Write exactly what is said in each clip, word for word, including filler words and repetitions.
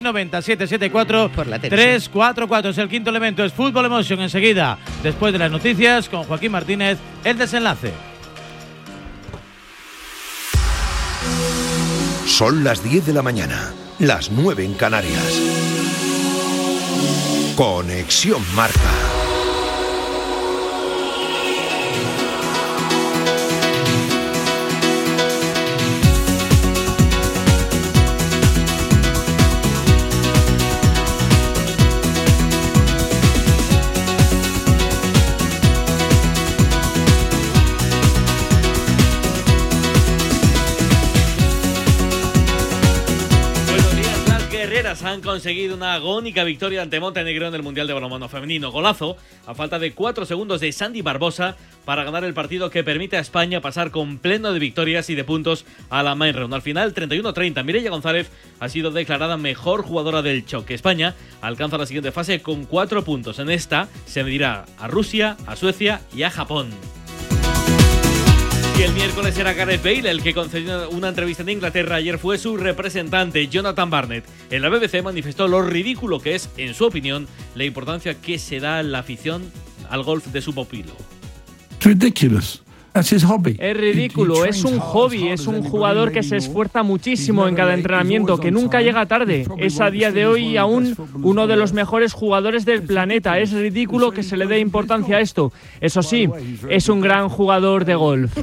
noventa, siete siete cuatro, tres cuatro cuatro. Es el quinto elemento, es Fútbol Emotion. Enseguida, después de las noticias, con Joaquín Martínez, el desenlace. Son las diez de la mañana, las nueve en Canarias. Conexión Marca. Han conseguido una agónica victoria ante Montenegro en el Mundial de Balonmano Femenino. Golazo a falta de cuatro segundos de Sandy Barbosa para ganar el partido que permite a España pasar con pleno de victorias y de puntos a la main round. Al final, treinta y uno a treinta. Mireia González ha sido declarada mejor jugadora del choque. España alcanza la siguiente fase con cuatro puntos. En esta se medirá a Rusia, a Suecia y a Japón. Y el miércoles era Gareth Bale el que concedió una entrevista en Inglaterra. Ayer fue su representante, Jonathan Barnett. En la B B C manifestó lo ridículo que es, en su opinión, la importancia que se da a la afición al golf de su pupilo. Ridiculous. Es ridículo, es un hobby, es un jugador que se esfuerza muchísimo en cada entrenamiento, que nunca llega tarde. Es a día de hoy aún uno de los mejores jugadores del planeta. Es ridículo que se le dé importancia a esto. Eso sí, es un gran jugador de golf.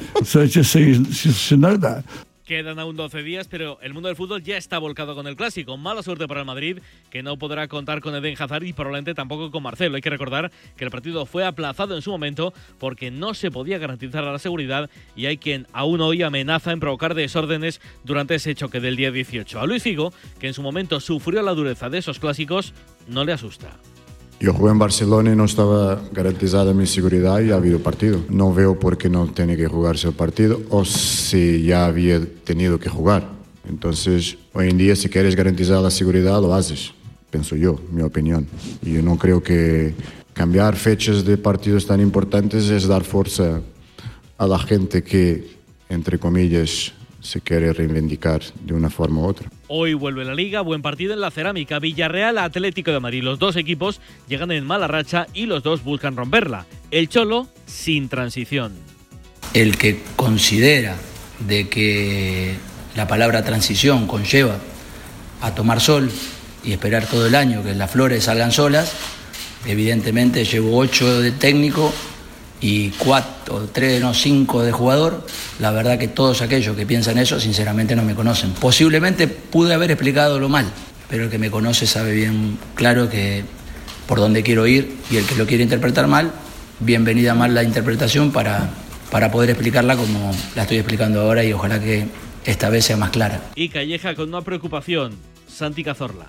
Quedan aún doce días, pero el mundo del fútbol ya está volcado con el Clásico. Mala suerte para el Madrid, que no podrá contar con Eden Hazard y probablemente tampoco con Marcelo. Hay que recordar que el partido fue aplazado en su momento porque no se podía garantizar la seguridad y hay quien aún hoy amenaza en provocar desórdenes durante ese choque del día dieciocho. A Luis Figo, que en su momento sufrió la dureza de esos clásicos, no le asusta. Yo jugué en Barcelona y no estaba garantizada mi seguridad y ha habido partido. No veo por qué no tiene que jugarse el partido o si ya había tenido que jugar. Entonces, hoy en día, si quieres garantizar la seguridad, lo haces, pienso yo, mi opinión. Y yo no creo que cambiar fechas de partidos tan importantes es dar fuerza a la gente que, entre comillas, se quiere reivindicar de una forma u otra. Hoy vuelve la Liga, buen partido en la Cerámica. Villarreal, Atlético de Madrid. Los dos equipos llegan en mala racha y los dos buscan romperla. El Cholo, sin transición. El que considera de que la palabra transición conlleva a tomar sol y esperar todo el año que las flores salgan solas, evidentemente llevo ocho de técnico y cuatro, tres, no, cinco de jugador. La verdad que todos aquellos que piensan eso, sinceramente no me conocen. Posiblemente pude haber explicado lo mal, pero el que me conoce sabe bien claro que por dónde quiero ir, y el que lo quiere interpretar mal, bienvenida mal la interpretación para, para poder explicarla como la estoy explicando ahora, y ojalá que esta vez sea más clara. Y Calleja con una preocupación, Santi Cazorla.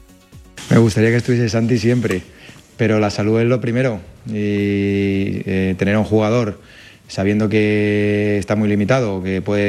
Me gustaría que estuviese Santi siempre, pero la salud es lo primero, y eh, tener a un jugador sabiendo que está muy limitado, que puede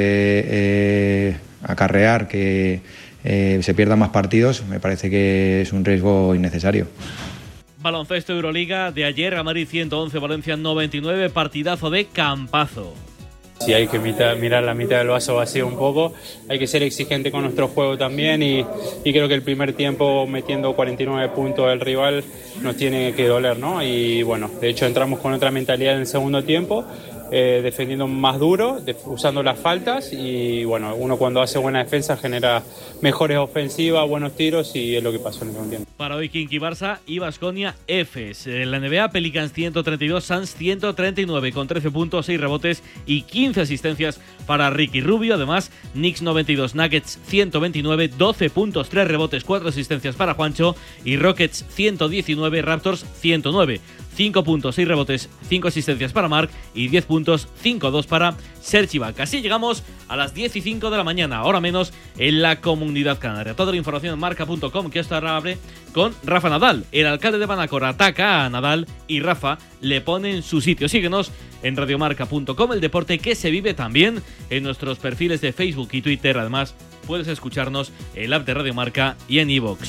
eh, acarrear que eh, se pierdan más partidos, me parece que es un riesgo innecesario. Baloncesto Euroliga de ayer, Real Madrid ciento once, Valencia noventa y nueve, partidazo de campazo. Si hay que mirar, mirar la mitad del vaso vacío un poco, hay que ser exigente con nuestro juego también, y, y creo que el primer tiempo metiendo cuarenta y nueve puntos del rival nos tiene que doler, ¿no? Y bueno, de hecho entramos con otra mentalidad en el segundo tiempo, eh, defendiendo más duro, de, usando las faltas, y bueno, uno cuando hace buena defensa genera mejores ofensivas, buenos tiros, y es lo que pasó en el segundo tiempo. Para hoy Kinky Barça y Baskonia Efes. En la N B A, Pelicans ciento treinta y dos, Suns ciento treinta y nueve, con trece puntos, seis rebotes y quince asistencias para Ricky Rubio. Además, Knicks noventa y dos, Nuggets ciento veintinueve, doce puntos, tres rebotes, cuatro asistencias para Juancho, y Rockets ciento diecinueve, Raptors ciento nueve. cinco puntos, seis rebotes, cinco asistencias para Marc y diez puntos, cinco dos para Serge Ibaka. Así llegamos a las diez y cinco de la mañana, hora menos en la Comunidad Canaria. Toda la información en marca punto com, que esto ahora abre con Rafa Nadal. El alcalde de Manacor ataca a Nadal y Rafa le pone en su sitio. Síguenos en radiomarca punto com, el deporte que se vive también en nuestros perfiles de Facebook y Twitter. Además, puedes escucharnos en el app de Radio Marca y en iVoox.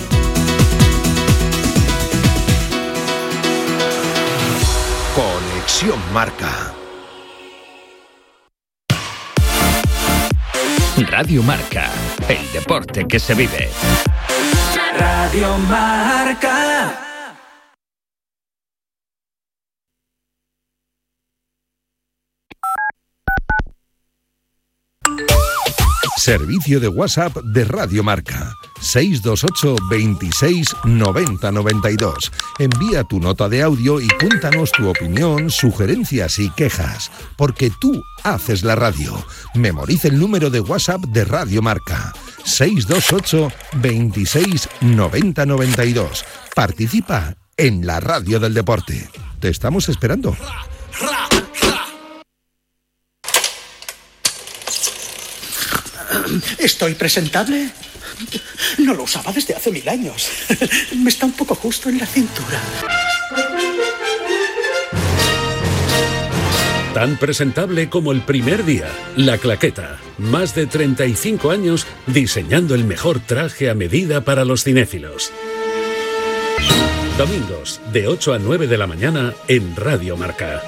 Conexión Marca. Radio Marca, el deporte que se vive. Radio Marca. Servicio de WhatsApp de Radio Marca. seis dos ocho, veintiséis, noventa, noventa y dos. Envía tu nota de audio y cuéntanos tu opinión, sugerencias y quejas. Porque tú haces la radio. Memoriza el número de WhatsApp de Radio Marca. seis dos ocho, veintiséis, noventa, noventa y dos. Participa en la radio del deporte. Te estamos esperando. ¿Estoy presentable? No lo usaba desde hace mil años. Me está un poco justo en la cintura. Tan presentable como el primer día. La Claqueta. Más de treinta y cinco años diseñando el mejor traje a medida para los cinéfilos. Domingos, de ocho a nueve de la mañana en Radio Marca.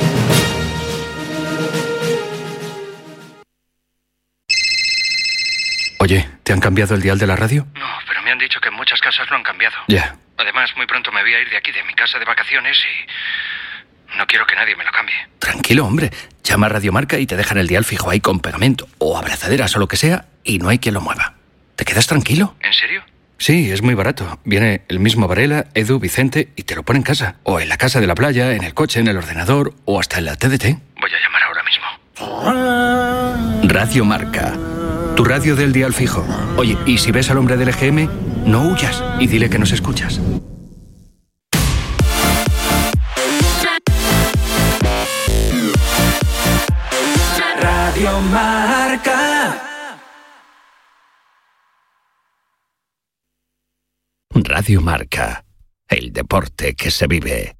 Oye, ¿te han cambiado el dial de la radio? No, pero me han dicho que en muchas casas lo han cambiado. Ya. Además, muy pronto me voy a ir de aquí, de mi casa de vacaciones, y no quiero que nadie me lo cambie. Tranquilo, hombre. Llama a Radio Marca y te dejan el dial fijo ahí con pegamento o abrazaderas o lo que sea y no hay quien lo mueva. ¿Te quedas tranquilo? ¿En serio? Sí, es muy barato. Viene el mismo Varela, Edu, Vicente y te lo pone en casa. O en la casa de la playa, en el coche, en el ordenador o hasta en la T D T. Voy a llamar ahora mismo. Radio Marca. Tu radio del dial fijo. Oye, y si ves al hombre del E G M, no huyas y dile que nos escuchas. Radio Marca. Radio Marca. El deporte que se vive.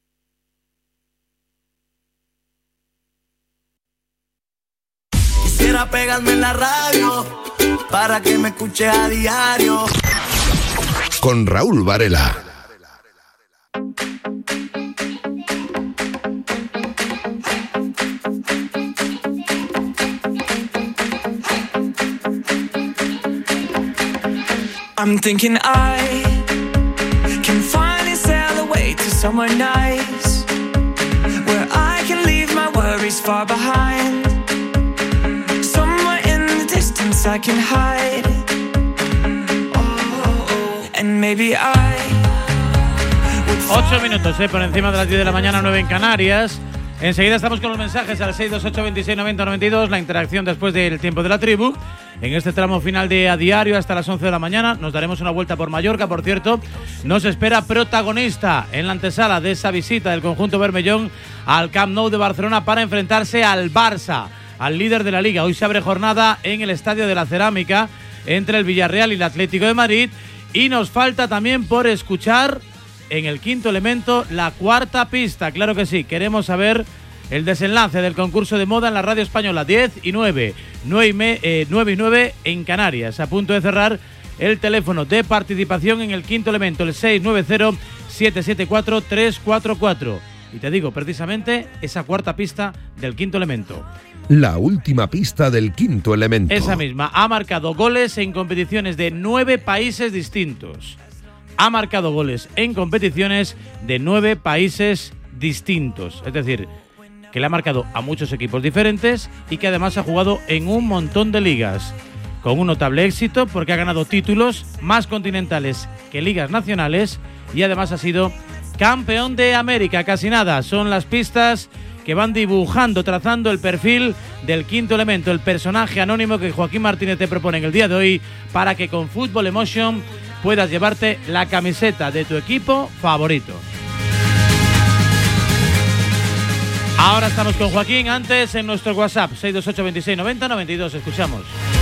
Quisiera pegarme en la radio para que me escuche a diario. Con Raúl Varela. I'm thinking I can finally sail away to somewhere nice, where I can leave my worries far behind. I can hide. Oh, and maybe I Ocho minutos, eh, por encima de las diez de la mañana, nueve en Canarias. Enseguida estamos con los mensajes al seis dos ocho, veintiséis, noventa, noventa y dos, la interacción después del tiempo de la tribu. En este tramo final de A Diario hasta las once de la mañana nos daremos una vuelta por Mallorca, por cierto. Nos espera protagonista en la antesala de esa visita del conjunto bermellón al Camp Nou de Barcelona para enfrentarse al Barça, al líder de la Liga. Hoy se abre jornada en el Estadio de la Cerámica entre el Villarreal y el Atlético de Madrid. Y nos falta también por escuchar en el quinto elemento la cuarta pista. Claro que sí, queremos saber el desenlace del concurso de moda en la radio española. diez y nueve, nueve y nueve en Canarias. A punto de cerrar el teléfono de participación en el quinto elemento, el seis nueve cero, siete siete cuatro, tres cuatro cuatro. Y te digo precisamente esa cuarta pista del quinto elemento. La última pista del quinto elemento. Esa misma. Ha marcado goles en competiciones de nueve países distintos. Ha marcado goles en competiciones de nueve países distintos. Es decir, que le ha marcado a muchos equipos diferentes y que además ha jugado en un montón de ligas. Con un notable éxito porque ha ganado títulos más continentales que ligas nacionales y además ha sido campeón de América. Casi nada. Son las pistas que van dibujando, trazando el perfil del quinto elemento, el personaje anónimo que Joaquín Martínez te propone en el día de hoy para que con Fútbol Emotion puedas llevarte la camiseta de tu equipo favorito. Ahora estamos con Joaquín, antes en nuestro WhatsApp, seis dos ocho, veintiséis, noventa, noventa y dos, escuchamos.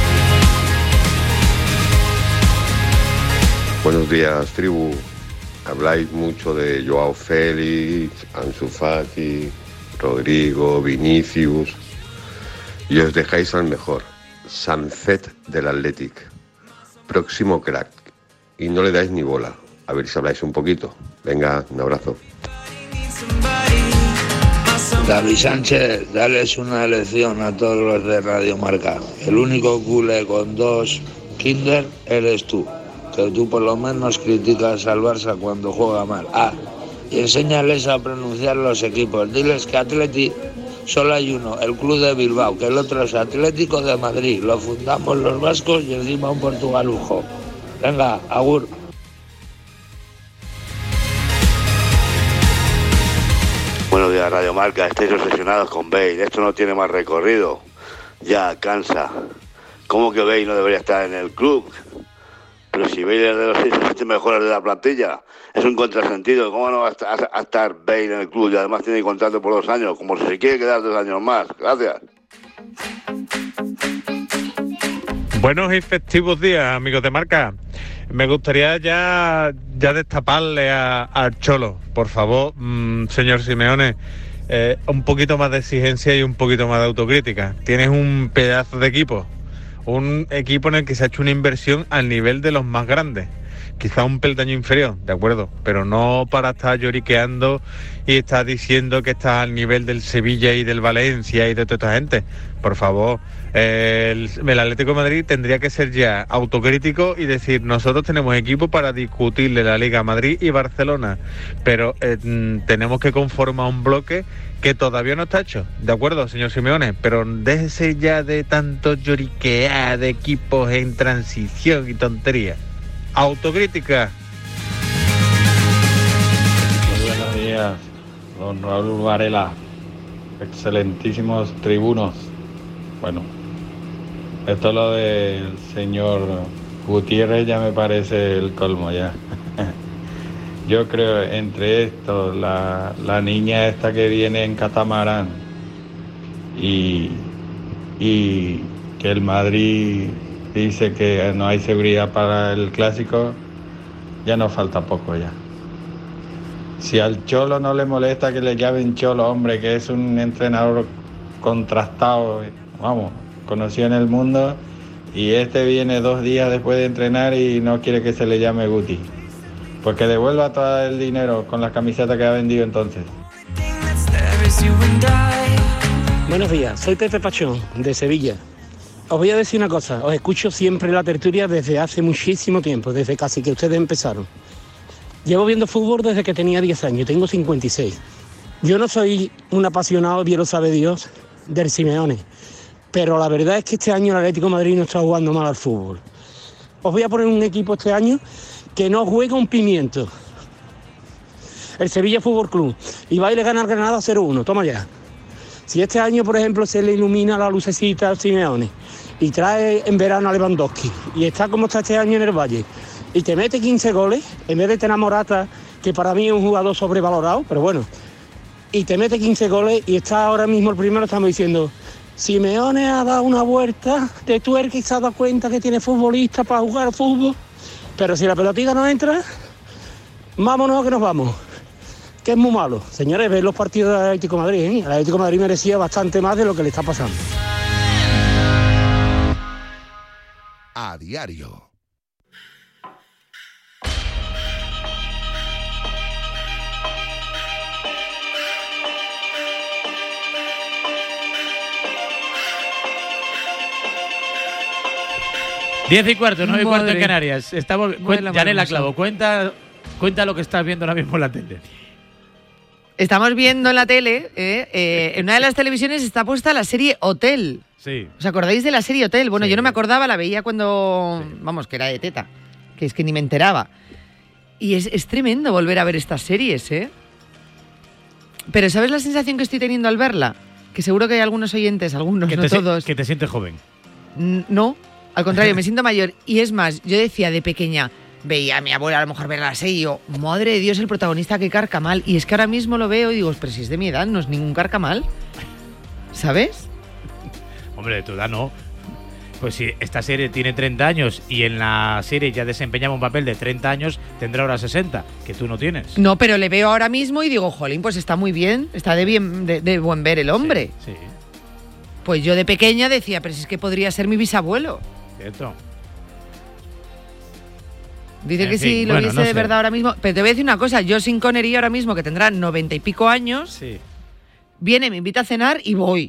Buenos días, tribu. Habláis mucho de Joao Félix, Ansu Fati, Rodrigo, Vinicius, y os dejáis al mejor, Sancet del Athletic, próximo crack, y no le dais ni bola. A ver si habláis un poquito. Venga, un abrazo. David Sánchez, dales una lección a todos los de Radio Marca. El único culé con dos Kinder eres tú. que tú por lo menos criticas al Barça cuando juega mal. Ah, y enséñales a pronunciar los equipos. Diles que Atleti solo hay uno, el Club de Bilbao, que el otro es Atlético de Madrid. Lo fundamos los vascos y encima un portugalujo. Venga, agur. Buenos días, Radio Marca. Estáis obsesionados con Bale. Esto no tiene más recorrido. Ya, cansa. ¿Cómo que Bale no debería estar en el club? Pero si Bale es de los seis siete mejores de la plantilla, es un contrasentido. ¿Cómo no va a estar, a estar Bale en el club? Y además tiene contrato por dos años, como si se quiere quedar dos años más. Gracias. Buenos y festivos días, amigos de Marca. Me gustaría ya, ya destaparle a, al Cholo, por favor, mmm, señor Simeone, eh, un poquito más de exigencia y un poquito más de autocrítica. Tienes un pedazo de equipo, un equipo en el que se ha hecho una inversión al nivel de los más grandes. Quizá un peldaño inferior, de acuerdo, pero no para estar lloriqueando y estar diciendo que estás al nivel del Sevilla y del Valencia y de toda esta gente. Por favor, eh, el, el Atlético de Madrid tendría que ser ya autocrítico y decir, nosotros tenemos equipo para discutirle la Liga Madrid y Barcelona, pero eh, tenemos que conformar un bloque que todavía no está hecho, de acuerdo, señor Simeone, pero déjese ya de tanto lloriquear de equipos en transición y tonterías. Autocrítica. Muy buenos días, don Raúl Varela. Excelentísimos tribunos. Bueno, esto lo del señor Gutiérrez ya me parece el colmo ya. Yo creo entre esto, la, la niña esta que viene en catamarán y, y que el Madrid dice que no hay seguridad para el clásico, ya nos falta poco ya. Si al Cholo no le molesta que le llamen Cholo, hombre, que es un entrenador contrastado, vamos, conocido en el mundo, y este viene dos días después de entrenar y no quiere que se le llame Guti. Pues que devuelva todo el dinero con la camiseta que ha vendido entonces. Buenos días, soy Pepe Pachón, de Sevilla. Os voy a decir una cosa, os escucho siempre la tertulia desde hace muchísimo tiempo, desde casi que ustedes empezaron. Llevo viendo fútbol desde que tenía diez años, tengo cincuenta y seis. Yo no soy un apasionado, bien lo sabe Dios, del Simeone, pero la verdad es que este año el Atlético de Madrid no está jugando mal al fútbol. Os voy a poner un equipo este año que no juega un pimiento. El Sevilla Fútbol Club, y va a ir a ganar Granada cero uno, toma ya. Si este año, por ejemplo, se le ilumina la lucecita al Simeone y trae en verano a Lewandowski y está como está este año en el Valle y te mete quince goles, en vez de tener a Morata, que para mí es un jugador sobrevalorado, pero bueno, y te mete quince goles y está ahora mismo el primero, estamos diciendo, Simeone ha dado una vuelta de tuerca y se ha dado cuenta que tiene futbolistas para jugar al fútbol, pero si la pelotita no entra, vámonos que nos vamos. Que es muy malo. Señores, ven los partidos del Atlético de Madrid, ¿eh? El Atlético de Madrid merecía bastante más de lo que le está pasando. A diario. Diez y cuarto, nueve y cuarto en Madre. Canarias. Estamos, cuen, la Yanela madre Clavo, cuenta, cuenta lo que estás viendo ahora mismo en la tele. Estamos viendo en la tele, eh, eh, en una de las televisiones está puesta la serie Hotel. Sí. ¿Os acordáis de la serie Hotel? Bueno, sí. Yo no me acordaba, la veía cuando, sí. vamos, que era de teta, que es que ni me enteraba. Y es, es tremendo volver a ver estas series, ¿eh? Pero ¿sabes la sensación que estoy teniendo al verla? Que seguro que hay algunos oyentes, algunos, que no te, todos. Que te sientes joven. N- no, al contrario, me siento mayor. Y es más, yo decía de pequeña, veía a mi abuela a lo mejor ver la serie y yo, madre de Dios, el protagonista que carcamal. Y es que ahora mismo lo veo y digo, pero si es de mi edad, no es ningún carcamal. ¿Sabes? Hombre, de tu edad no. Pues si esta serie tiene treinta años y en la serie ya desempeñaba un papel de treinta años, tendrá ahora sesenta, que tú no tienes. No, pero le veo ahora mismo y digo, jolín, pues está muy bien, está de bien, de, de buen ver el hombre. Sí, sí. Pues yo de pequeña decía, pero si es que podría ser mi bisabuelo. Cierto. Dice En que fin, si lo bueno, viese no de sé. verdad ahora mismo. Pero te voy a decir una cosa, yo sin Connery ahora mismo, que tendrá noventa y pico años, Sí. viene, me invita a cenar y voy.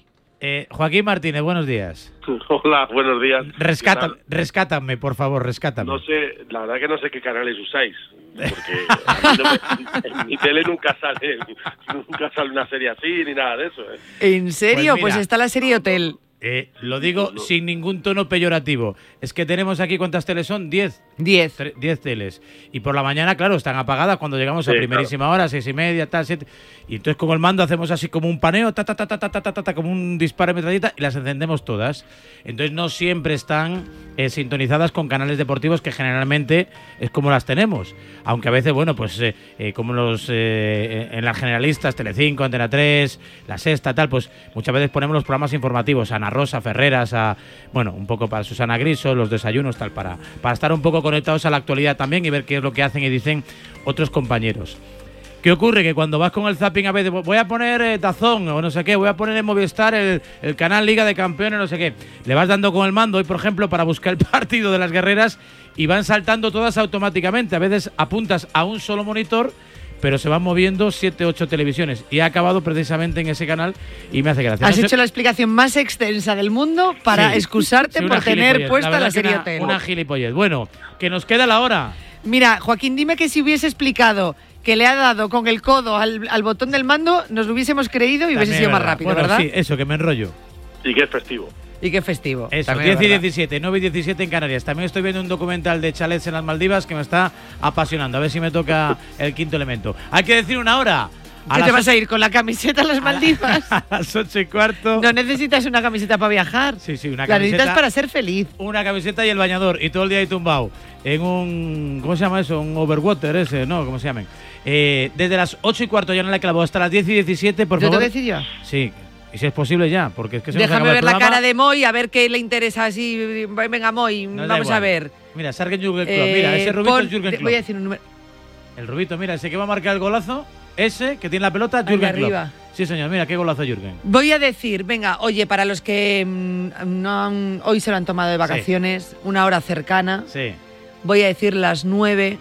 Eh, Joaquín Martínez, buenos días. Hola, buenos días. Rescata, rescátame, por favor, rescátame. No sé, la verdad que no sé qué canales usáis, porque a mí no me, en mi tele nunca sale, nunca sale una serie así ni nada de eso. ¿eh? ¿En serio? Pues, Pues mira, pues está la serie Hotel. Eh, lo digo no, no. sin ningún tono peyorativo. Es que tenemos aquí, ¿cuántas teles son? Diez. Diez. Tre- diez teles. Y por la mañana, claro, están apagadas cuando llegamos Sí, a primerísima claro. hora, seis y media, tal, siete. Y entonces con el mando hacemos así como un paneo, ta, ta, ta, ta, ta, ta, ta, ta, ta, como un disparo de metralleta y las encendemos todas. Entonces no siempre están eh, sintonizadas con canales deportivos que generalmente es como las tenemos. Aunque a veces, bueno, pues eh, eh, como los eh, en las generalistas, Telecinco, Antena tres, La Sexta, tal, pues muchas veces ponemos los programas informativos, Ana Rosa, Ferreras, a, bueno, un poco para Susana Griso, los desayunos, tal, para, para estar un poco conectados a la actualidad también y ver qué es lo que hacen y dicen otros compañeros. ¿Qué ocurre? Que cuando vas con el zapping a veces, voy a poner eh, Dazón o no sé qué, voy a poner en Movistar el, el canal Liga de Campeones, no sé qué. Le vas dando con el mando hoy, por ejemplo, para buscar el partido de las guerreras y van saltando todas automáticamente. A veces apuntas a un solo monitor, pero se van moviendo siete, ocho televisiones. Y he acabado precisamente en ese canal y me hace gracia. Has No sé- hecho la explicación más extensa del mundo para Sí. excusarte Sí, una por tener gilipollez. puesta la, verdad que serie una, Hotel. Una gilipollez. Bueno, que nos queda la hora. Mira, Joaquín, dime que si hubiese explicado que le ha dado con el codo al, al botón del mando, nos lo hubiésemos creído y hubiese También sido es más verdad. rápido, Bueno, ¿verdad? sí, eso, que me enrollo. Y que es festivo. Y qué festivo. Eso, También es diez y verdad. diecisiete, nueve y diecisiete en Canarias. También estoy viendo un documental de chalets en las Maldivas que me está apasionando. A ver si me toca el quinto elemento. Hay que decir una hora. ¿Qué te vas a ir con la camiseta a las Maldivas? A las ocho y cuarto. No necesitas una camiseta para viajar. Sí, sí, una La camiseta. necesitas para ser feliz. Una camiseta y el bañador. Y todo el día ahí tumbado. En un. ¿Cómo se llama eso? Un overwater ese, ¿no? ¿Cómo se llaman? Eh, desde las ocho y cuarto ya no la clavo hasta las diez y diecisiete, por ¿Yo favor. te decir yo? Sí. Y si es posible ya, porque es que se nos Déjame acaba el ver la programa. cara de Moy, a ver qué le interesa así. Venga, Moy, Nos da vamos igual. a ver. Mira, Sargent Jürgen Klopp. Eh, Mira, ese rubito pon- es Jürgen te- Klopp. Voy a decir un número. El rubito, mira, ese que va a marcar el golazo, ese que tiene la pelota, Al de Jürgen Klopp. arriba. Sí, señor, mira, qué golazo Jürgen. Voy a decir, venga, oye, para los que mm, no han- hoy se lo han tomado de vacaciones, una hora cercana, Sí. voy a decir las nueve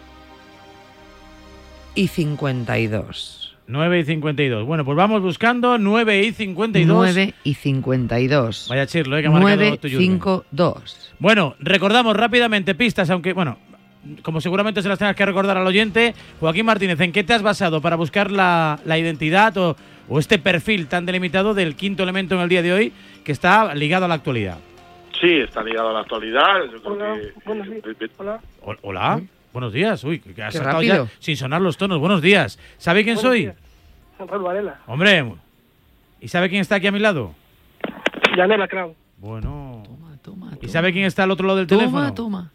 y cincuenta y dos. nueve y cincuenta y dos. Bueno, pues vamos buscando nueve y cincuenta y dos. nueve y cincuenta y dos. Vaya chirlo, eh, que ha marcado nueve tu Jürgen. cinco dos. Bueno, recordamos rápidamente pistas, aunque, bueno, como seguramente se las tengas que recordar al oyente, Joaquín Martínez, ¿en qué te has basado para buscar la, la identidad o, o este perfil tan delimitado del quinto elemento en el día de hoy que está ligado a la actualidad? Sí, está ligado a la actualidad. Yo creo Hola, que- buenos días. Hola. O- Hola, buenos días. Uy, que has Qué saltado rápido. ya sin sonar los tonos. Buenos días. ¿Sabe quién Buenos soy? días. Raúl Varela. Hombre, ¿y sabe quién está aquí a mi lado? Yanela Crown. Bueno. ¿Y sabe quién está al otro lado del Toma, teléfono? toma.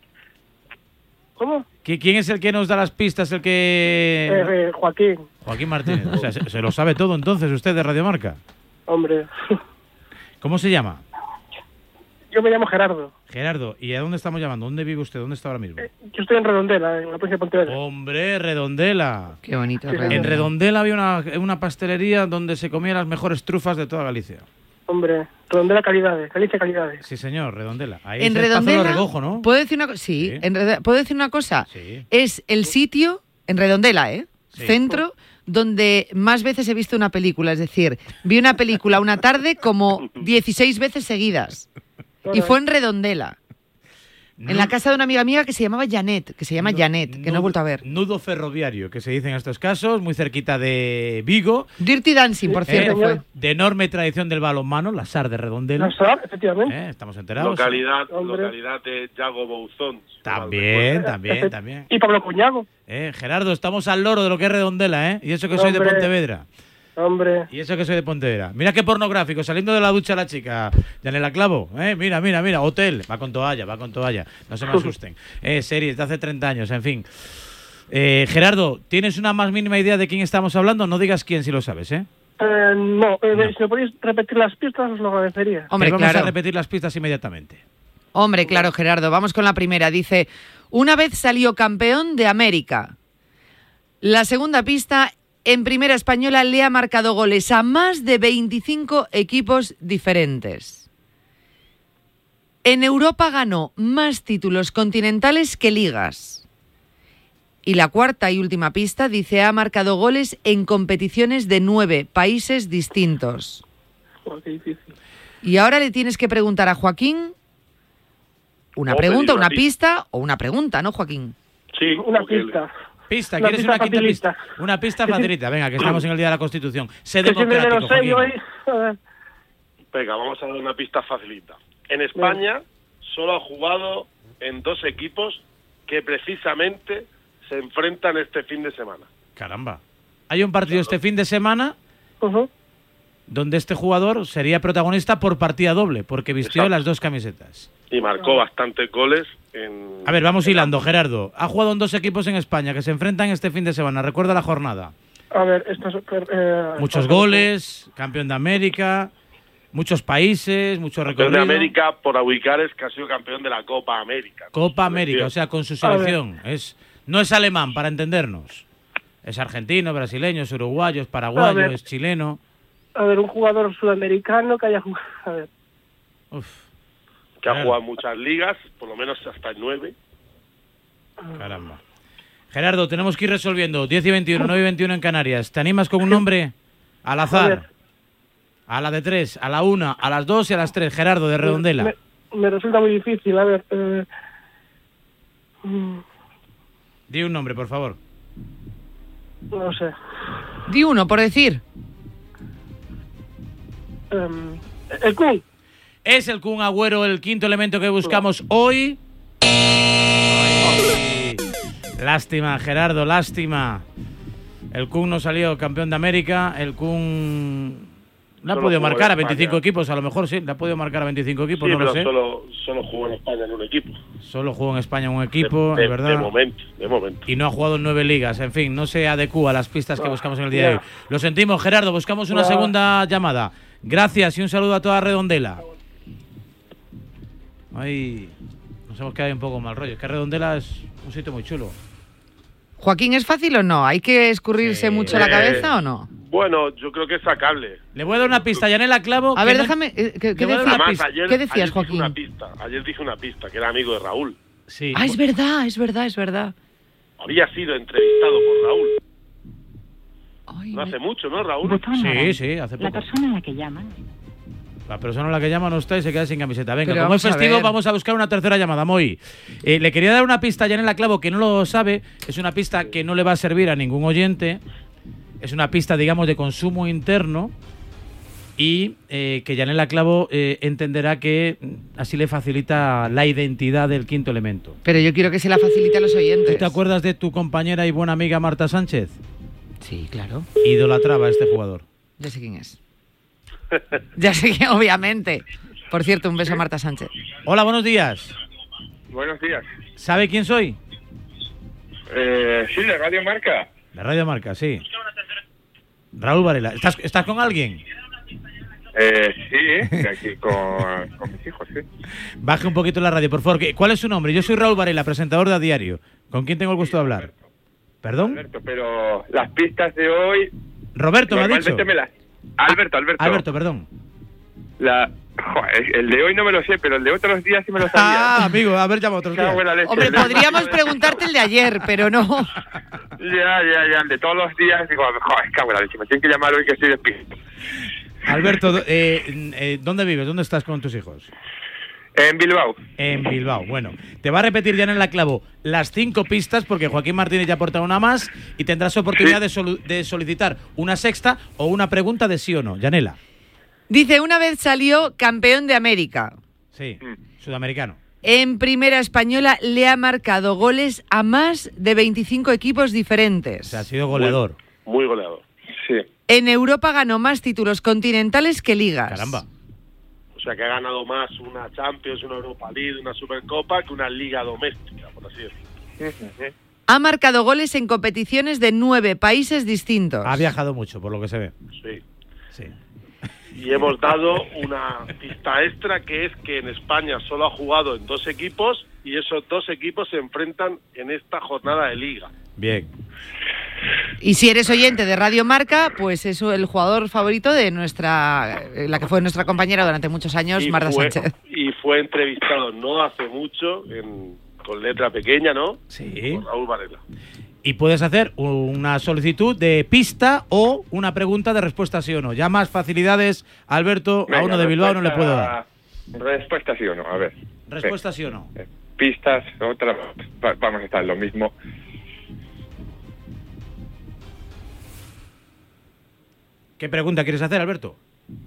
¿Cómo? ¿Qui- ¿Quién es el que nos da las pistas? El que... Eh, eh, Joaquín. Joaquín Martínez. O sea, se, se lo sabe todo entonces usted de Radio Marca. Hombre. ¿Cómo se llama? Yo me llamo Gerardo. Gerardo. ¿Y a dónde estamos llamando? ¿Dónde vive usted? ¿Dónde está ahora mismo? Yo estoy en Redondela, en la provincia de Pontevedra. Hombre, Redondela. Qué bonito. Sí, En Redondela había una, una pastelería donde se comían las mejores trufas de toda Galicia. Hombre, Redondela calidades, Galicia calidades. Sí, señor, Redondela. Ahí En es el Pazo de Redondela, Regojo, ¿no? ¿puedo decir una cosa? Sí, Sí. en Rede- ¿puedo decir una cosa? Sí. Es el sitio, en Redondela, ¿eh? Sí. Centro, donde más veces he visto una película. Es decir, vi una película una tarde como dieciséis veces seguidas. Y fue en Redondela. En la casa de una amiga mía que se llamaba Janet, que se llama Janet, que no he vuelto a ver. Nudo ferroviario, que se dice en estos casos, muy cerquita de Vigo. Dirty Dancing, por cierto, Eh, fue. De enorme tradición del balonmano, la S A R de Redondela. La S A R, efectivamente. Eh, Estamos enterados. Localidad, Hombre. localidad de Yago Bouzón. También, también, también. Y Pablo Cuñago. Eh, Gerardo, estamos al loro de lo que es Redondela, ¿eh? Y eso que soy de Hombre. Pontevedra. Hombre. Y eso que soy de Pontevedra. Mira qué pornográfico, saliendo de la ducha la chica. Yanela Clavo, eh, mira, mira, mira, hotel. Va con toalla, va con toalla. No se me asusten. Eh, series de hace treinta años, en fin. Eh, Gerardo, ¿tienes una más mínima idea de quién estamos hablando? No digas quién si lo sabes, ¿eh? Eh, no, eh, si me podéis repetir las pistas os lo agradecería. Hombre, Te vamos claro. a repetir las pistas inmediatamente. Hombre, claro, Gerardo. Vamos con la primera. Dice, una vez salió campeón de América. La segunda pista, en primera española le ha marcado goles a más de veinticinco equipos diferentes. En Europa ganó más títulos continentales que ligas. Y la cuarta y última pista dice, ha marcado goles en competiciones de nueve países distintos. Joder, qué difícil. Y ahora le tienes que preguntar a Joaquín una No, pregunta, pedir una una pista o una pregunta, ¿no, Joaquín? Sí, Una porque pista. Pista, Una ¿quieres pista una quinta facilita. pista? Una pista facilita. Venga, que estamos en el Día de la Constitución. Sé Que siempre de democrático, los seis Joaquín. hoy. A ver. Venga, vamos a dar una pista facilita. En España solo ha jugado en dos equipos que precisamente se enfrentan este fin de semana. Caramba. Hay un partido este fin de semana Ujú. donde este jugador sería protagonista por partida doble, porque vistió Exacto. las dos camisetas. Y marcó bastantes goles en... A ver, vamos hilando, Gerardo. Ha jugado en dos equipos en España que se enfrentan este fin de semana. Recuerda la jornada. A ver, esto es... Eh, Muchos goles, campeón de América, muchos países, mucho Campeón recorrido. de América, por ubicar, es que ha sido campeón de la Copa América. Copa América, o sea, con su A ver. selección. Es, no es alemán, para entendernos. Es argentino, brasileño, es uruguayo, es A paraguayo, ver. es chileno. A ver, un jugador sudamericano que haya jugado... A ver. Uf, Que ha Claro. jugado muchas ligas, por lo menos hasta el nueve. caramba. Gerardo, tenemos que ir resolviendo. diez y veintiuno, nueve y veintiuno en Canarias. ¿Te animas con un nombre al A azar? ver. A la de tres, a la una, a las dos y a las tres. Gerardo, de Redondela. Me, me resulta muy difícil, a ver... Eh, mm, Di un nombre, por favor. no sé. Di uno, por decir. Em, el Kun. Es el Kun Agüero el quinto elemento que buscamos hoy. Ay, lástima, Gerardo, lástima. El Kun no salió campeón de América. El Kun le ha Solo podido jugó en marcar a España. veinticinco equipos. A lo mejor sí, le ha podido marcar a veinticinco equipos, Sí, no pero lo sé. solo, solo jugó en España en un equipo. Solo jugó en España en un equipo, de, es verdad. de momento, de momento. Y no ha jugado en nueve ligas. En fin, no se adecúa a las pistas que Ah, buscamos en el día de ya. hoy. Lo sentimos, Gerardo. Buscamos una Ya. segunda llamada. Gracias y un saludo a toda Redondela. Ay, nos hemos quedado un poco mal rollo. Es que Redondela es un sitio muy chulo. Joaquín, ¿es fácil o no? ¿Hay que escurrirse Sí. mucho la Eh, cabeza o no? Bueno, yo creo que es sacable. Le voy a dar una pista, Yanela Clavo. A que ver, no- déjame... eh, ¿Qué, Le qué voy a dar decías, una Además, pista. ayer, ¿Qué decías, ayer dije Joaquín? una pista. Ayer dije una pista, que era amigo de Raúl. Sí. Ah, es verdad, es verdad, es verdad. Había sido entrevistado por Raúl. No hace mucho, ¿no, Raúl? Sí, sí, hace poco. La persona a la que llaman. La persona a la que llama no está y se queda sin camiseta. Venga, Pero como es vamos a festivo, ver. vamos a buscar una tercera llamada. Moy, eh, le quería dar una pista a Yanela Clavo que no lo sabe. Es una pista que no le va a servir a ningún oyente. Es una pista, digamos, de consumo interno. Y eh, que Yanela Clavo eh, entenderá que mm, así le facilita la identidad del quinto elemento. Pero yo quiero que se la facilite a los oyentes. ¿Tú te acuerdas de tu compañera y buena amiga Marta Sánchez? Sí, claro. Idolatraba a este jugador. Ya sé quién es. Ya sé que, obviamente. Por cierto, un beso a Marta Sánchez. Hola, buenos días. Buenos días. ¿Sabe quién soy? Eh, sí, de Radio Marca. De Radio Marca, sí. Raúl Varela. ¿Estás, ¿estás con alguien? Eh, sí, de aquí con, con mis hijos, sí. Baje un poquito la radio, por favor. ¿Qué- ¿Cuál es su nombre? Yo soy Raúl Varela, presentador de A Diario. ¿Con quién tengo el gusto de hablar? ¿Perdón? Alberto, pero las pistas de hoy... Roberto, me ha dicho. normalmente me las... Alberto, Alberto. Alberto, perdón. La... Joder, el de hoy no me lo sé, pero el de otros días sí me lo sabía. Ah, amigo, a ver, llama otro día. Cago en la leche. Hombre, El de- podríamos preguntarte el de ayer, pero no. Ya, ya, ya, el de todos los días digo, joder, cago en la leche, me tienen que llamar hoy que estoy despierto. Alberto, do- eh, eh, ¿dónde vives? ¿Dónde estás con tus hijos? En Bilbao. En Bilbao. Bueno, te va a repetir ya en la clavo las cinco pistas porque Joaquín Martínez ya aporta una más y tendrás oportunidad de, solu- de solicitar una sexta o una pregunta de sí o no. Yanela. Dice, una vez salió campeón de América. Sí, sudamericano. En Primera Española le ha marcado goles a más de veinticinco equipos diferentes. O sea, ha sido goleador. Muy goleador. Sí. En Europa ganó más títulos continentales que ligas. Caramba. O sea, que ha ganado más una Champions, una Europa League, una Supercopa que una liga doméstica, por así decirlo. Ha marcado goles en competiciones de nueve países distintos. Ha viajado mucho, por lo que se ve. Sí. Sí. Y hemos dado una pista extra, que es que en España solo ha jugado en dos equipos y esos dos equipos se enfrentan en esta jornada de liga. Bien. Y si eres oyente de Radio Marca, pues es el jugador favorito de nuestra, eh, la que fue nuestra compañera durante muchos años, Y Marta fue, Sánchez. y fue entrevistado no hace mucho, en, con letra pequeña, ¿no? Sí. Por Raúl Varela. y puedes hacer una solicitud de pista o una pregunta de respuesta sí o no. Ya más facilidades, Alberto, Venga, a uno de Bilbao no le puedo dar. Respuesta sí o no, a ver. Respuesta sí o no. Pistas, otra, va- vamos a estar en lo mismo. ¿Qué pregunta quieres hacer, Alberto?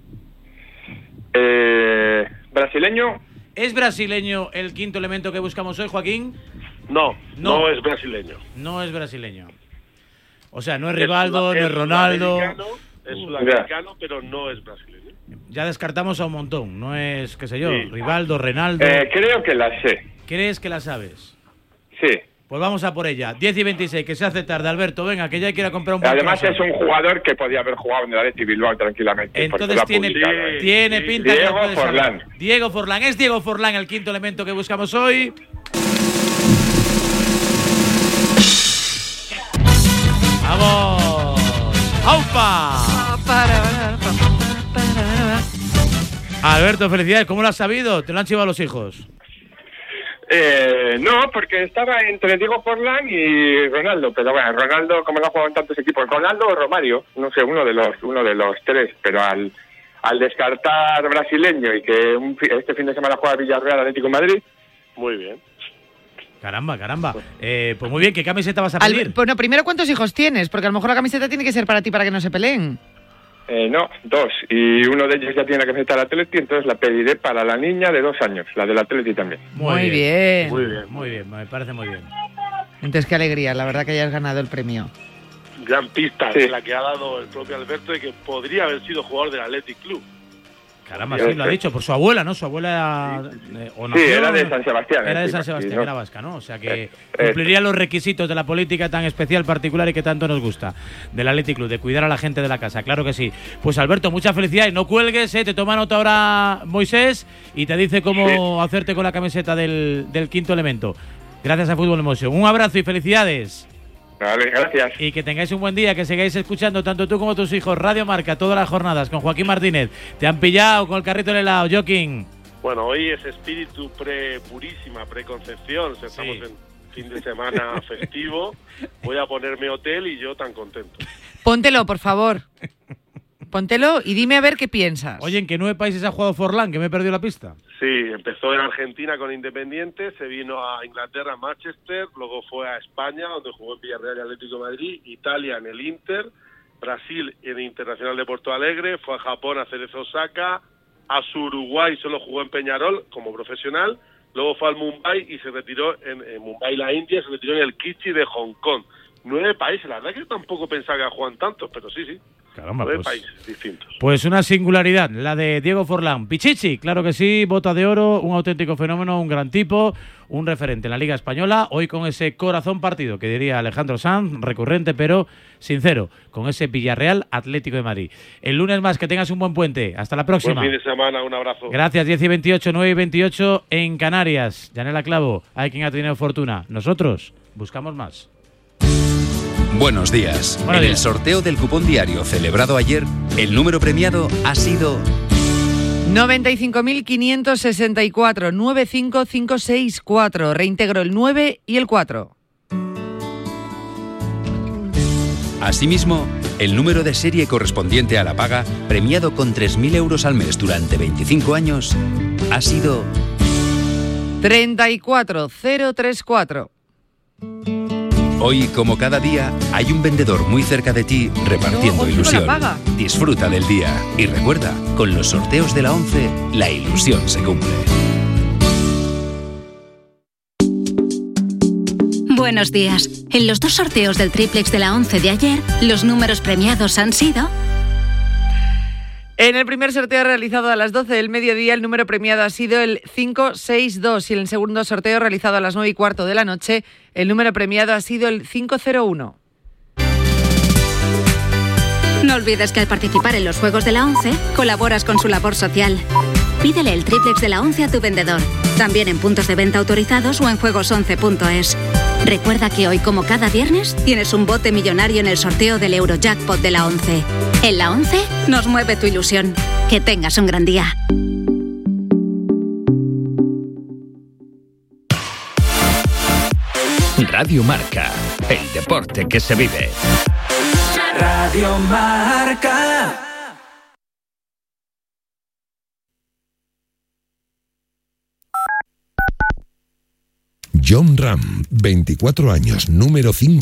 Eh, ¿Brasileño? ¿Es brasileño el quinto elemento que buscamos hoy, Joaquín? No, No. no, es brasileño. No es brasileño. O sea, no es Rivaldo, no es Ronaldo. sudamericano, Es sudamericano, pero no es brasileño. Ya descartamos a un montón. No es, qué sé yo, Sí. Rivaldo, Renaldo. Eh, creo que la sé. ¿Crees que la sabes? Sí. Pues vamos a por ella. diez y veintiséis, que se hace tarde, Alberto. Venga, que ya quiera comprar un pan Además croissant. es un jugador que podía haber jugado en el Athletic Bilbao tranquilamente. porque Entonces lo ha tiene, publicado, ¿eh? tiene pinta que Diego lo puede saber. Forlán. Diego Forlán. Es Diego Forlán el quinto elemento que buscamos hoy. ¡Vamos! ¡Aupa! Alberto, felicidades. ¿Cómo lo has sabido? ¿Te lo han chivado los hijos? Eh, no, porque estaba entre Diego Forlán y Ronaldo, pero bueno, Ronaldo, como no ha jugado en tantos equipos, Ronaldo o Romario, no sé, uno de los uno de los tres, pero al, al descartar brasileño y que un fi- este fin de semana juega Villarreal Atlético de Madrid, muy bien. Caramba, caramba. Eh, pues muy bien, ¿qué camiseta vas a Al- pedir? bueno, primero, ¿cuántos hijos tienes? Porque a lo mejor la camiseta tiene que ser para ti para que no se peleen. eh, no, dos, y uno de ellos ya tiene la camiseta del Atleti, entonces la pediré para la niña de dos años, la del Atleti también. Muy bien. Muy bien, muy bien. Me parece muy bien. Entonces, qué alegría, la verdad que hayas ganado el premio. Gran pista Sí. la que ha dado el propio Alberto de que podría haber sido jugador del Athletic Club. Caramba, sí, lo ha dicho. Por su abuela, ¿no? Su abuela... eh, o Sí, nació- era de San Sebastián. Era de encima, San Sebastián, sí, ¿no? era vasca, ¿no? O sea que Eh, cumpliría los requisitos de la política tan especial, particular y que tanto nos gusta. Del Athletic Club, de cuidar a la gente de la casa, claro que sí. Pues Alberto, mucha felicidad y no cuelgues, ¿eh? Te toma nota ahora Moisés y te dice cómo hacerte con la camiseta del, del quinto elemento. Gracias a Fútbol Emotion. Un abrazo y felicidades. Vale, gracias. Y que tengáis un buen día, que sigáis escuchando tanto tú como tus hijos Radio Marca todas las jornadas con Joaquín Martínez. Te han pillado con el carrito del helado, Joaquín. Bueno, hoy es espíritu pre purísima, preconcepción. O sea, estamos en fin de semana festivo. Voy a ponerme hotel y yo tan contento. Póntelo, por favor. Póntelo y dime a ver qué piensas. Oye, ¿en qué nueve países ha jugado Forlán? Que me he perdido la pista. Sí, empezó en Argentina con Independiente, se vino a Inglaterra, a Manchester, luego fue a España, donde jugó en Villarreal y Atlético de Madrid, Italia en el Inter, Brasil en el Internacional de Porto Alegre, fue a Japón a Cerezo Osaka, a su Uruguay solo jugó en Peñarol como profesional, luego fue al Mumbai y se retiró en, en Mumbai, la India, se retiró en el Kichi de Hong Kong. Nueve países, la verdad que yo tampoco pensaba que jugaban tantos, pero sí, sí. Caramba, Nueve pues- países distintos. Pues una singularidad, la de Diego Forlán. Pichichi, claro que sí, bota de oro, un auténtico fenómeno, un gran tipo, un referente en la Liga Española, hoy con ese corazón partido, que diría Alejandro Sanz, recurrente pero sincero, con ese Villarreal Atlético de Madrid. El lunes más, que tengas un buen puente. Hasta la próxima. Buen fin de semana, un abrazo. Gracias, diez y veintiocho, nueve y veintiocho en Canarias. Yanela Clavo, hay quien ha tenido fortuna. Nosotros buscamos más. Buenos días. Buenos en el días. sorteo del cupón diario celebrado ayer, el número premiado ha sido noventa y cinco mil quinientos sesenta y cuatro, nueve cinco cinco seis cuatro. Reintegro el nueve y el cuatro. Asimismo, el número de serie correspondiente a la paga, premiado con tres mil euros al mes durante veinticinco años, ha sido treinta y cuatro mil treinta y cuatro. Hoy, como cada día, hay un vendedor muy cerca de ti repartiendo No, hoy no ilusión. la paga. Disfruta del día y recuerda, con los sorteos de la ONCE, la ilusión se cumple. Buenos días. En los dos sorteos del triplex de la ONCE de ayer, los números premiados han sido... En el primer sorteo realizado a las doce del mediodía, el número premiado ha sido el cinco seis dos y en el segundo sorteo realizado a las nueve y cuarto de la noche, el número premiado ha sido el cinco cero uno. No olvides que al participar en los Juegos de la ONCE, colaboras con su labor social. Pídele el triplex de la ONCE a tu vendedor, también en puntos de venta autorizados o en juegos once punto es. Recuerda que hoy, como cada viernes, tienes un bote millonario en el sorteo del Eurojackpot de la ONCE. En la ONCE nos mueve tu ilusión. Que tengas un gran día. Radio Marca, el deporte que se vive. Radio Marca. John Ram, veinticuatro años, número cinco.